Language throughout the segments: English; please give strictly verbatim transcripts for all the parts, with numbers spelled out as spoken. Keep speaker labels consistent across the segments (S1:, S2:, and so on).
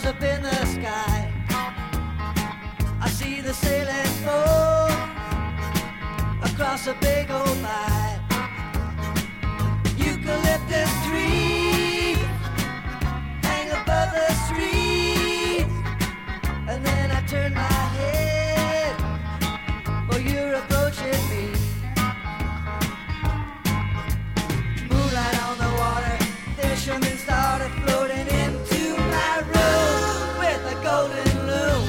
S1: up in the sky. I see the sailing boat across a big old line. Eucalyptus trees hang above the street, and then I turn my head, for you're approaching me. Moonlight on the water, fishermen started floating into my room with a golden loom.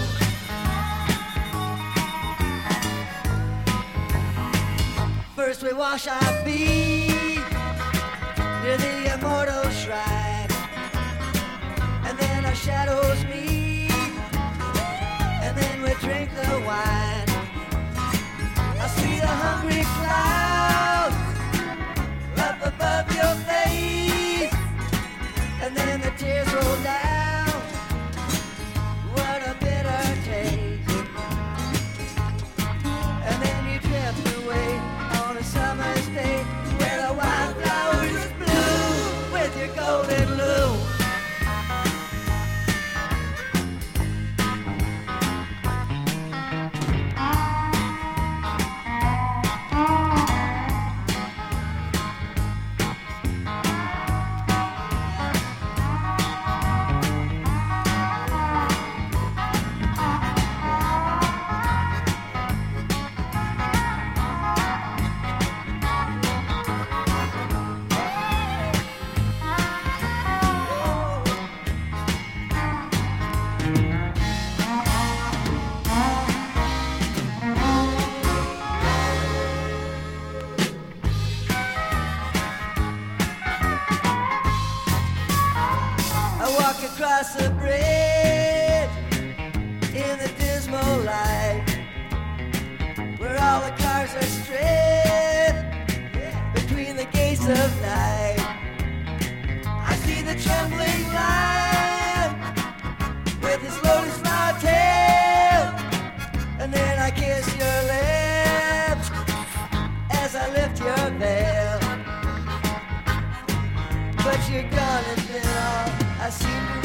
S1: First we wash our feet near the immortal shrine, and then our shadows meet, and then we drink the wine. I see the hungry clouds up above your face, and then the tears roll down. What a bitter taste. And then you drift away on a summer's day where the wildflowers bloom with your golden loom. Across the bridge in the dismal light, where all the cars are stripped between the gates of night. I see the trembling lion with his lotus flower tail, and then I kiss your lips as I lift your veil. But you're gone, and then all I seem to